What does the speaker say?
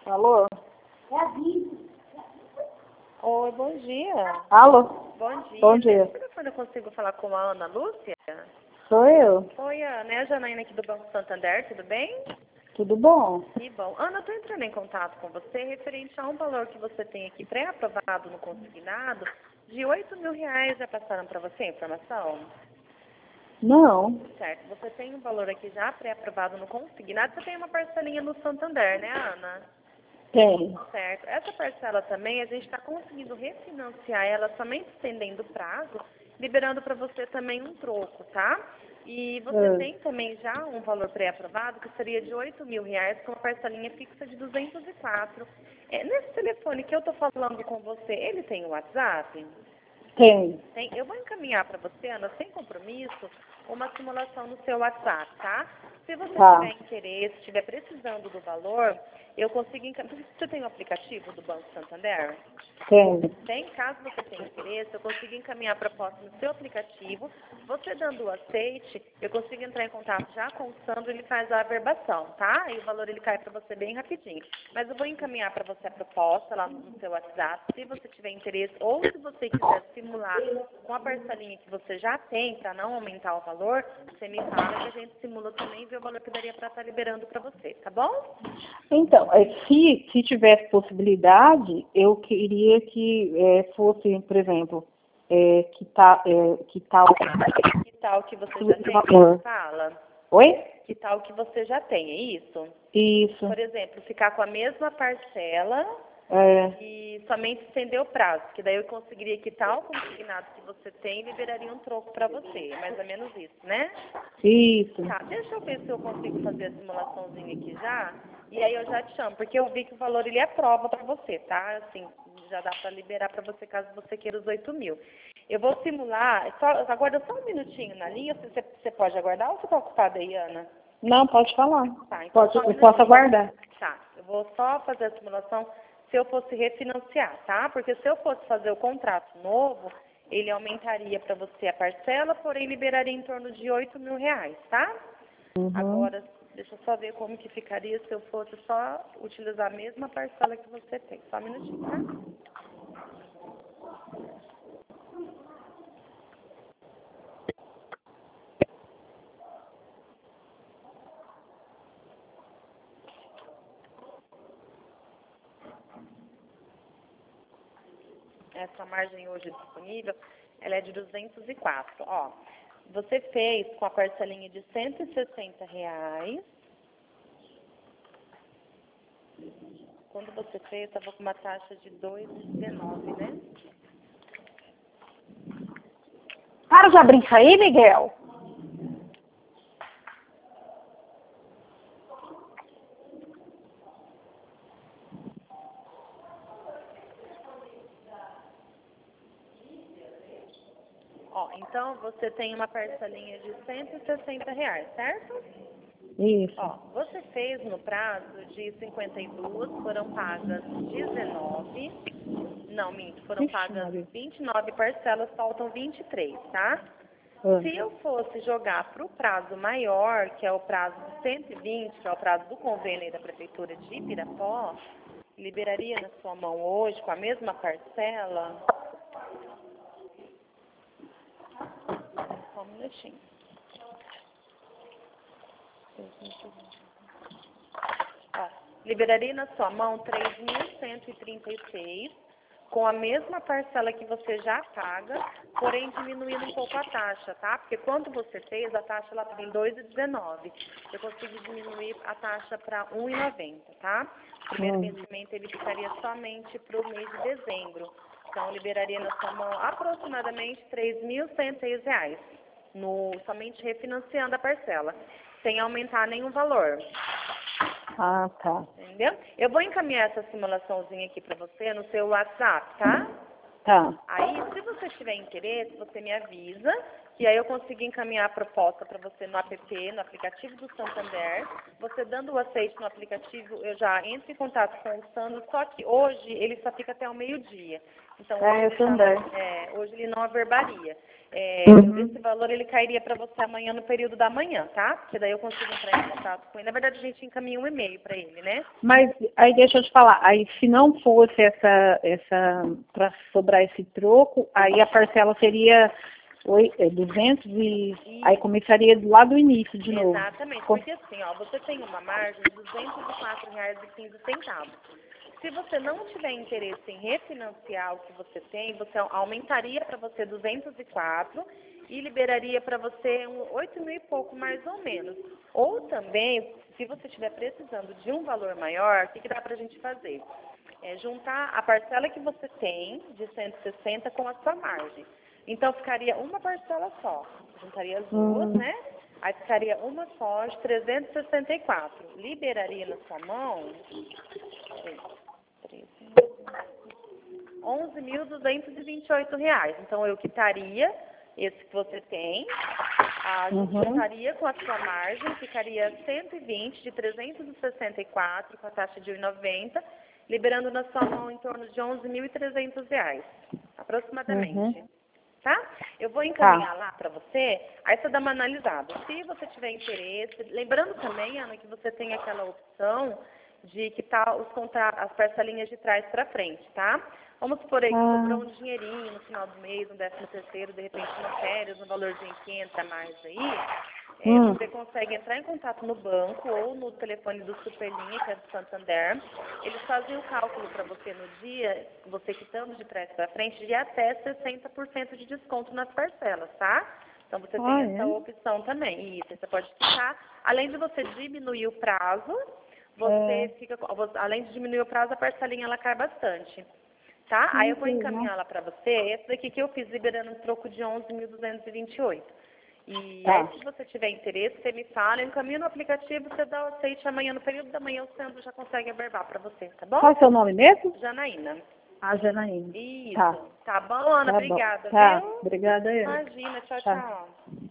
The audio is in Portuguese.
Alô? Oi, bom dia. Alô? Bom dia. Bom dia. Por telefone eu consigo falar com a Ana Lúcia? Sou eu. Oi, Ana. É a Janaína aqui do Banco Santander, tudo bem? Tudo bom? Que bom. Ana, eu estou entrando em contato com você referente a um valor que você tem aqui pré-aprovado no consignado de R$ 8.000. Já passaram para você a informação? Não. Certo. Você tem um valor aqui já pré-aprovado no consignado. Você tem uma parcelinha no Santander, né, Ana? Tem. Certo. Essa parcela também, a gente está conseguindo refinanciar ela somente estendendo o prazo, liberando para você também um troco, tá? E você tem também já um valor pré-aprovado, que seria de R$ 8.000, com uma parcelinha fixa de 204. Nesse telefone que eu estou falando com você, ele tem o WhatsApp? Tem. Tem. Eu vou encaminhar para você, Ana, sem compromisso, uma simulação no seu WhatsApp, tá? Se você tiver interesse, estiver precisando do valor, eu consigo encaminhar. Você tem o aplicativo do Banco Santander? Tem. Tem, caso você tenha interesse, eu consigo encaminhar a proposta no seu aplicativo. Você dando o aceite, eu consigo entrar em contato já com o Sandro, ele faz a averbação, tá? E o valor ele cai para você bem rapidinho. Mas eu vou encaminhar para você a proposta lá no seu WhatsApp, se você tiver interesse, ou se você quiser simular com a parcelinha que você já tem, para não aumentar o valor, você me fala que a gente simula também e vê o valor que daria para estar liberando para você, tá bom? Então, se tivesse possibilidade, eu queria que fosse, por exemplo, que tal Que tal que você já tem? valor. Fala. Oi? Que tal que você já tem, é isso? Isso. Por exemplo, ficar com a mesma parcela e somente estender o prazo, que daí eu conseguiria quitar o consignado que você tem e liberaria um troco para você. Mais ou menos isso, né? Isso. Tá, deixa eu ver se eu consigo fazer a simulaçãozinha aqui já, e aí eu já te chamo, porque eu vi que o valor ele é prova para você, tá? Assim, já dá para liberar para você caso você queira os 8.000. Eu vou simular, aguarda só um minutinho na linha, você pode aguardar ou você está ocupada aí, Ana? Não, pode falar. Tá, então só um Eu posso minutinho. aguardar. Tá, eu vou só fazer a simulação se eu fosse refinanciar, tá? Porque se eu fosse fazer o contrato novo, ele aumentaria para você a parcela, porém liberaria em torno de R$ 8.000, tá? Agora, deixa eu só ver como que ficaria se eu fosse só utilizar a mesma parcela que você tem. Só um minutinho, tá? Essa margem hoje disponível, ela é de 204. Ó, você fez com a parcelinha de R$ 160. Quando você fez, estava com uma taxa de 2,19, né? Para de abrir isso aí, Miguel. Ó, então você tem uma parcelinha de R$ 160, certo? Isso. Ó, você fez no prazo de 52, foram pagas 19. Não, minto, foram Ixi, pagas Maria. 29 parcelas, faltam 23, tá? Se eu fosse jogar para o prazo maior, que é o prazo de 120, que é o prazo do convênio aí da Prefeitura de Ipirapó, liberaria na sua mão hoje, com a mesma parcela. Só um minutinho. Ó, liberaria na sua mão 3.136, com a mesma parcela que você já paga, porém diminuindo um pouco a taxa, tá? Porque quando você fez, a taxa ela estava em 2,19. Eu consigo diminuir a taxa para 1,90, tá? O primeiro vencimento ele ficaria somente para o mês de dezembro. Então, liberaria na sua mão aproximadamente R$ 3.106, somente refinanciando a parcela, sem aumentar nenhum valor. Ah, tá. Entendeu? Eu vou encaminhar essa simulaçãozinha aqui para você no seu WhatsApp, tá? Tá. Aí, se você tiver interesse, você me avisa que aí eu consegui encaminhar a proposta para você no app, no aplicativo do Santander. Você dando o aceite no aplicativo, eu já entro em contato com o Sandro, só que hoje ele só fica até o meio-dia. Então, hoje, hoje ele não averbaria. Esse valor ele cairia para você amanhã no período da manhã, tá? Porque daí eu consigo entrar em contato com ele. Na verdade, a gente encaminha um e-mail para ele, né? Mas aí deixa eu te falar, aí se não fosse para sobrar esse troco, aí a parcela seria 200 aí começaria lá do início de novo. Exatamente, porque assim, ó, você tem uma margem de R$ 204,15. Se você não tiver interesse em refinanciar o que você tem, você aumentaria para você 204 e liberaria para você 8 mil e pouco, mais ou menos. Ou também, se você estiver precisando de um valor maior, o que dá para a gente fazer? Juntar a parcela que você tem, de 160, com a sua margem. Então, ficaria uma parcela só. Juntaria as duas, né? Aí ficaria uma só de 364. Liberaria na sua mão R$ 11.228. Então, eu quitaria esse que você tem, juntaria com a sua margem, ficaria 120 de 364 com a taxa de 1,90, liberando na sua mão em torno de R$ 11.300, aproximadamente. Tá? Eu vou encaminhar lá para você, aí você dá uma analisada. Se você tiver interesse, lembrando também, Ana, que você tem aquela opção de quitar as parcelinhas de trás para frente, tá? Vamos supor aí que sobrou um dinheirinho no final do mês, no 13º, de repente nas férias, no valorzinho que entra mais aí, você consegue entrar em contato no banco ou no telefone do Superlinha, que é do Santander. Eles fazem o cálculo para você no dia, você quitando de trás para frente, de até 60% de desconto nas parcelas, tá? Então você tem essa opção também. Isso, você pode quitar. Além de você diminuir o prazo, você fica, além de diminuir o prazo, a parcelinha ela cai bastante. Tá? Aí eu vou encaminhar lá para você. Esse daqui que eu fiz liberando um troco de 11.228. E aí, se você tiver interesse, você me fala, eu encaminho no aplicativo, você dá o aceite amanhã, no período da manhã, o Sandro já consegue averbar para você, tá bom? Qual é o seu nome mesmo? Janaína. Janaína. Isso. Tá bom, Ana? Obrigada, Tá, viu? obrigada. Imagina, tchau.